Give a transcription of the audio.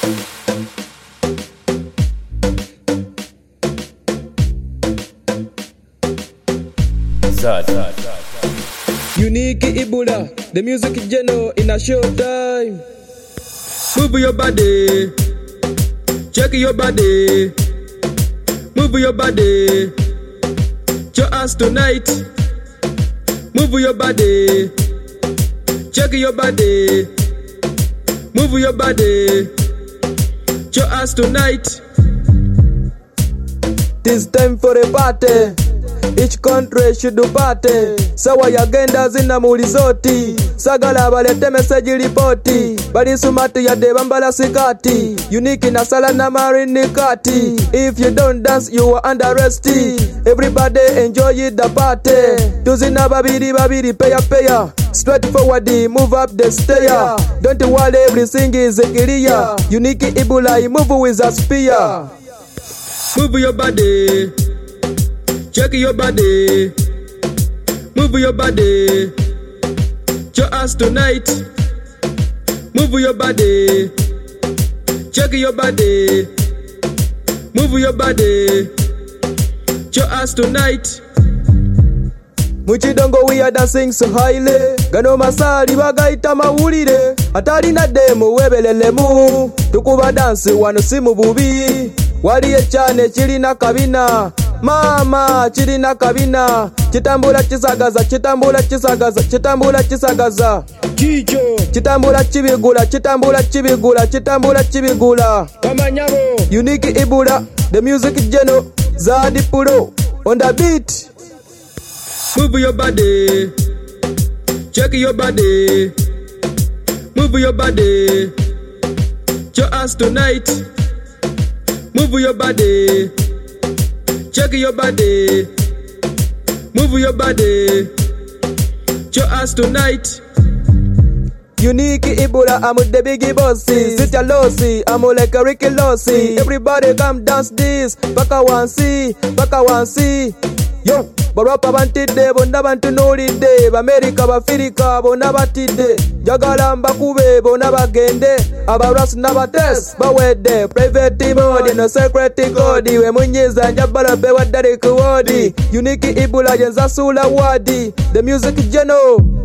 Unique Ibula, the music general in a short time. Move your body, check your body. Move your body, show us tonight. Move your body, check your body. Move your body, show us tonight. This time for a party. Each country should do party. Sawa yagenda zina mulizoti. Sagala balete message ripoti. Bali sumati ya de bambala sikati. Unique na sala na marini kati. If you don't dance you are under arrest. Everybody enjoy the party. Tuzina babiri paya. Straight forward, move up the stair. Don't worry, everything is clear. Unique Ibula, move with a spear. Move your body, check your body. Move your body, show us tonight. Move your body, check your body. Move your body, show us tonight. Muchidongo we are dancing so highly. Gano masali bagaita mawulire. Atali na demo webelelemu. Tukuba dance wano simu bubi. Wali echane chili na kabina. Mama chili na kabina. Chitambula chisagaza, chitambula chisagaza, chitambula chisagaza. Chicho chitambula chibigula, chitambula chibigula, chitambula chibigula. Kamanyabo Unique Ibula, the music general. Zadi Puro on the beat. Move your body, check your body. Move your body, show us tonight. Move your body, check your body. Move your body, show us tonight. Unique Ibula, I'm with the biggie bossy. Sit your lossy, I'm like a Ricky Lossy. Everybody come dance this. Baka wansi, baka wansi. Yo, barapa bantide, bonda bantu nolide. Amerika bafirika, bona batide. Jagala mbakube, bona bagende. Abaras nabates, bawede. Private mode, no secret code. We munyeza, njabala bewa dari kuwodi. Unique Ibula, jenza sula wadi. The music general.